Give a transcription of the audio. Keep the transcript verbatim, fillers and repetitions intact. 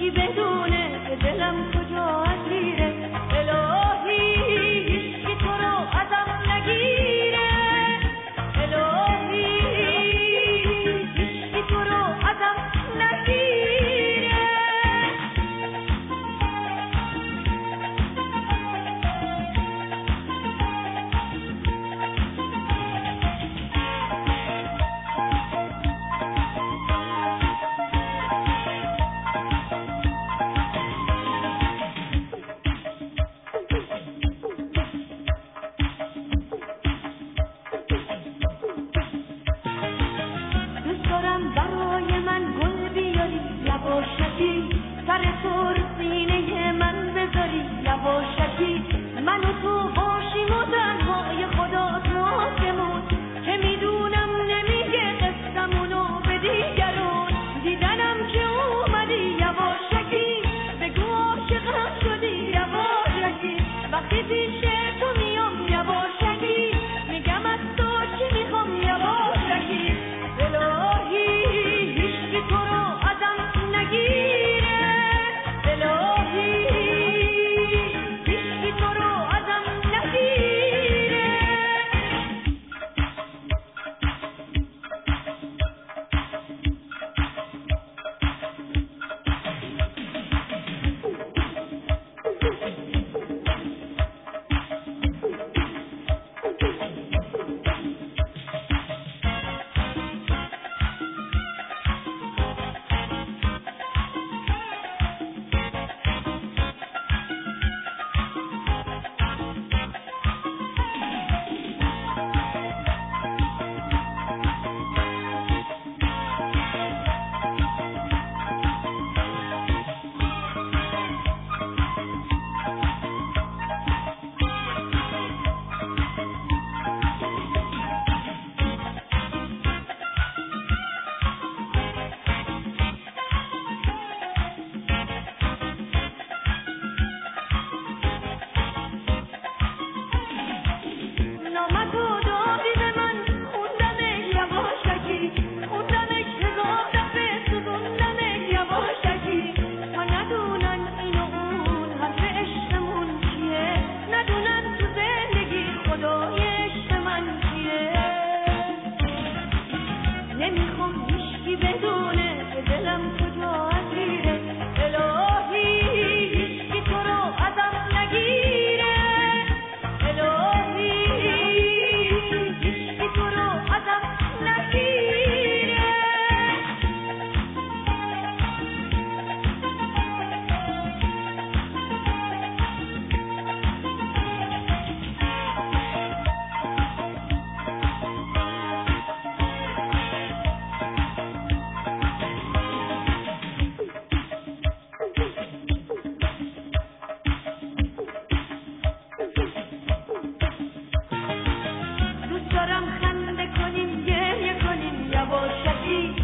هیچکی بدونه که دلم کجا اسیره. الهی هیچکی تو رو ازم نگیره. الهی هیچکی تو رو ازم نگیره. سر تو سینه من بذاری یواشکی، من و تو باشیم و تنهای خدا تو آسمون، که میدونم نمیگه قصه‌مونو به دیگرون. دیدنم که اومدی یواشکی، بگو عاشقم شدی یواشکی. وقتی پیش تو میام یواشکی، میگم از تو چی میخوام یواشکی. الهی هیچکی تو رو ازم نگیره. دوست دارم خنده کنیم گریه کنیم یواشکی.